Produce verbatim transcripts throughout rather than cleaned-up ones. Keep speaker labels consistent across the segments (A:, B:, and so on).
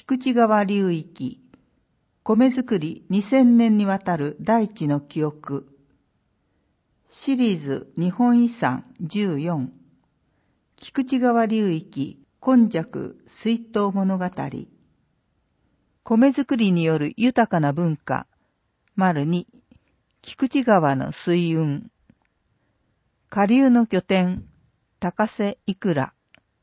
A: 菊池川流域、米作りにせんねんにわたる大地の記憶、シリーズ日本遺産じゅうよん、菊池川流域、今昔水筒物語、米作りによる豊かな文化、丸に、菊池川の水運、下流の拠点、高瀬いくら。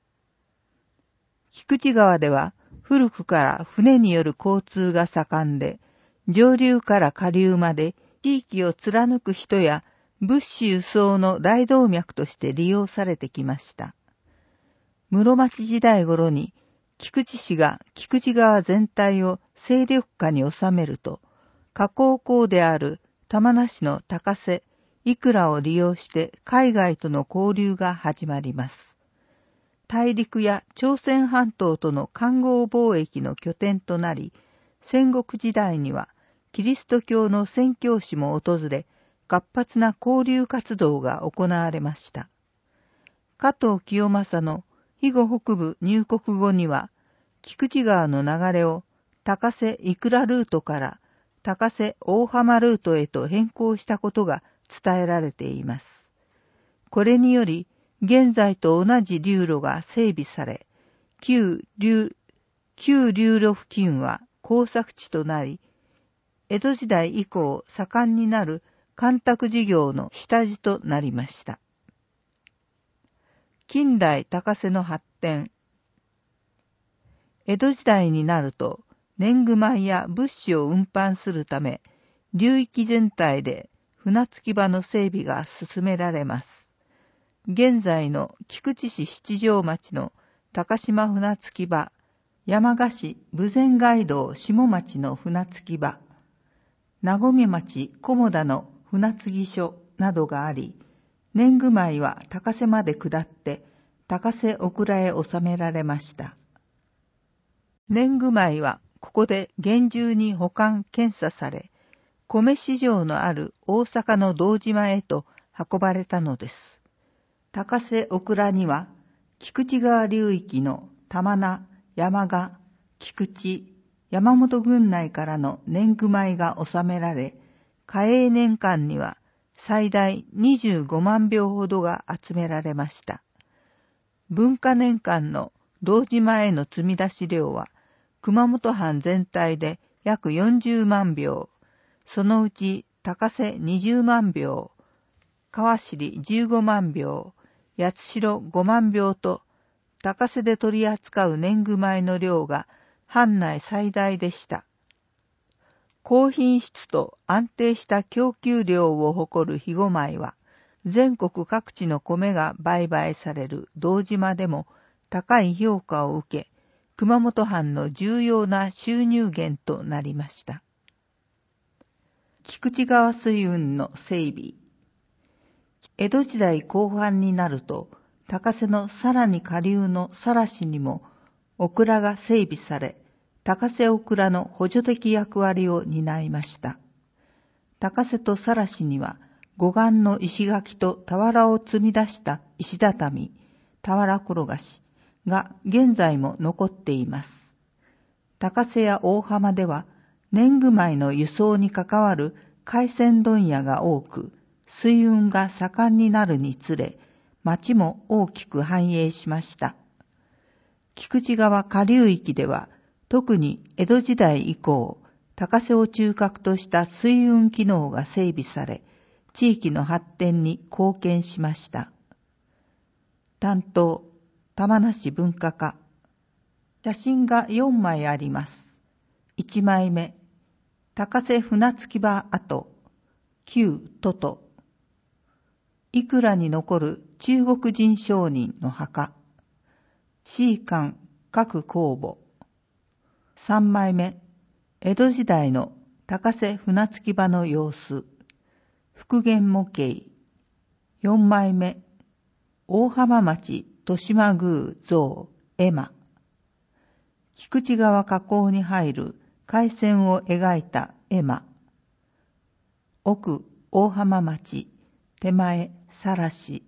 A: 菊池川では古くから船による交通が盛んで、上流から下流まで地域を貫く人や物資輸送の大動脈として利用されてきました。室町時代頃に菊池市が菊池川全体を勢力下に収めると、河口港である玉名市の高瀬、いくらを利用して海外との交流が始まります。大陸や朝鮮半島との環合貿易の拠点となり、戦国時代にはキリスト教の宣教師も訪れ、活発な交流活動が行われました。加藤清正の肥後北部入国後には、菊池川の流れを高瀬いくらルートから高瀬大浜ルートへと変更したことが伝えられています。これにより、現在と同じ流路が整備され、旧流、旧流路付近は耕作地となり、江戸時代以降盛んになる干拓事業の下地となりました。近代高瀬の発展。江戸時代になると、年貢米や物資を運搬するため、流域全体で船着き場の整備が進められます。現在の菊池市七条町の高島船着き場、山鹿市豊前街道下町の船着き場、名込町菰田の船継ぎ所などがあり、年貢米は高瀬まで下って高瀬小倉へ収められました。年貢米はここで厳重に保管検査され、米市場のある大阪の堂島へと運ばれたのです。高瀬小倉には、菊池川流域の玉名、山鹿、菊池、山本郡内からの年貢米が収められ、嘉永年間には最大にじゅうごまんびょうほどが集められました。文化年間の堂島への積み出し量は、熊本藩全体で約よんじゅうまんびょう、そのうち高瀬にじゅうまんびょう、川尻じゅうごまんびょう、八代ごまんびょうと、高瀬で取り扱う年貢米の量が藩内最大でした。高品質と安定した供給量を誇る肥後米は、全国各地の米が売買される堂島でも高い評価を受け、熊本藩の重要な収入源となりました。菊池川水運の整備。江戸時代後半になると、高瀬のさらに下流の更市にも、小倉が整備され、高瀬小倉の補助的役割を担いました。高瀬と更市には、護岸の石垣と俵を積み出した石畳、俵転がしが現在も残っています。高瀬や大浜では、年貢米の輸送に関わる海鮮問屋が多く、水運が盛んになるにつれ、町も大きく繁栄しました。菊池川下流域では、特に江戸時代以降、高瀬を中核とした水運機能が整備され、地域の発展に貢献しました。担当、玉名市文化課。写真がよんまいあります。いちまいめ、高瀬船着き場跡、旧都都。いくらに残る中国人商人の墓。シーカン各公墓。さんまいめ、江戸時代の高瀬船着き場の様子。復元模型。よんまいめ、大浜町豊島宮像絵馬。菊池川河口に入る海線を描いた絵馬。奥大浜町、手前更市。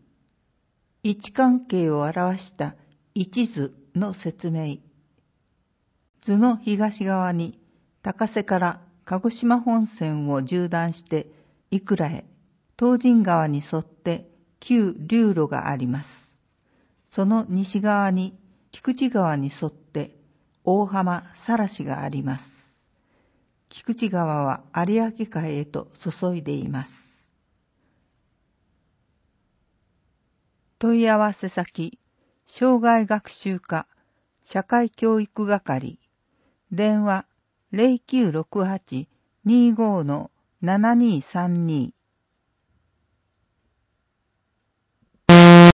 A: 位置関係を表した一図の説明。 図の東側に高瀬から鹿児島本線を縦断して井倉へ、東尋川に沿って旧流路があります。その西側に菊池川に沿って大浜晒があります。菊池川は有明海へと注いでいます。問い合わせ先、障害学習課社会教育係、電話 ゼロきゅうろくはち にじゅうご ななにさんに